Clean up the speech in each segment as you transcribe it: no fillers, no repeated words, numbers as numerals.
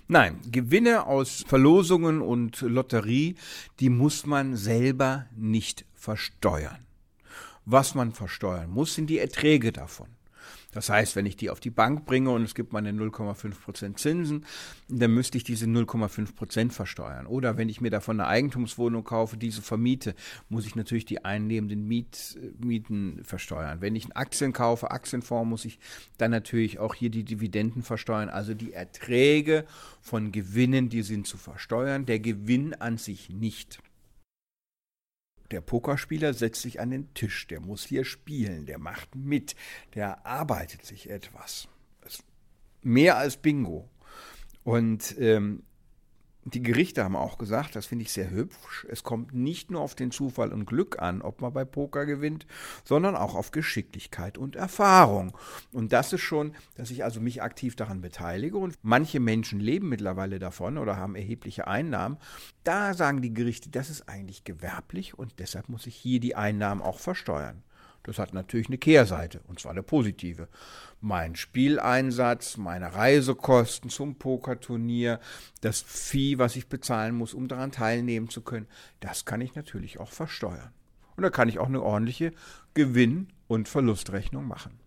Nein, Gewinne aus Verlosungen und Lotterie, die muss man selber nicht versteuern. Was man versteuern muss, sind die Erträge davon. Das heißt, wenn ich die auf die Bank bringe und es gibt meine 0,5% Zinsen, dann müsste ich diese 0,5% versteuern. Oder wenn ich mir davon eine Eigentumswohnung kaufe, diese vermiete, muss ich natürlich die einnehmenden Mieten versteuern. Wenn ich Aktien kaufe, Aktienfonds, muss ich dann natürlich auch hier die Dividenden versteuern. Also die Erträge von Gewinnen, die sind zu versteuern, der Gewinn an sich nicht. Der Pokerspieler setzt sich an den Tisch, der muss hier spielen, der macht mit, der arbeitet sich etwas. Das ist mehr als Bingo. Und die Gerichte haben auch gesagt, das finde ich sehr hübsch, es kommt nicht nur auf den Zufall und Glück an, ob man bei Poker gewinnt, sondern auch auf Geschicklichkeit und Erfahrung. Und das ist schon, dass ich also mich aktiv daran beteilige und manche Menschen leben mittlerweile davon oder haben erhebliche Einnahmen. Da sagen die Gerichte, das ist eigentlich gewerblich und deshalb muss ich hier die Einnahmen auch versteuern. Das hat natürlich eine Kehrseite, und zwar eine positive. Mein Spieleinsatz, meine Reisekosten zum Pokerturnier, das Fee, was ich bezahlen muss, um daran teilnehmen zu können, das kann ich natürlich auch versteuern. Und da kann ich auch eine ordentliche Gewinn- und Verlustrechnung machen.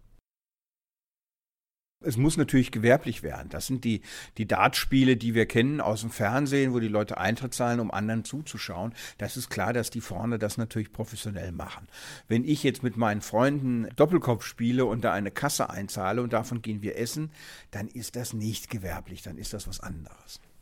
Es muss natürlich gewerblich werden. Das sind die Dartspiele, die wir kennen aus dem Fernsehen, wo die Leute Eintritt zahlen, um anderen zuzuschauen. Das ist klar, dass die vorne das natürlich professionell machen. Wenn ich jetzt mit meinen Freunden Doppelkopf spiele und da eine Kasse einzahle und davon gehen wir essen, dann ist das nicht gewerblich, dann ist das was anderes.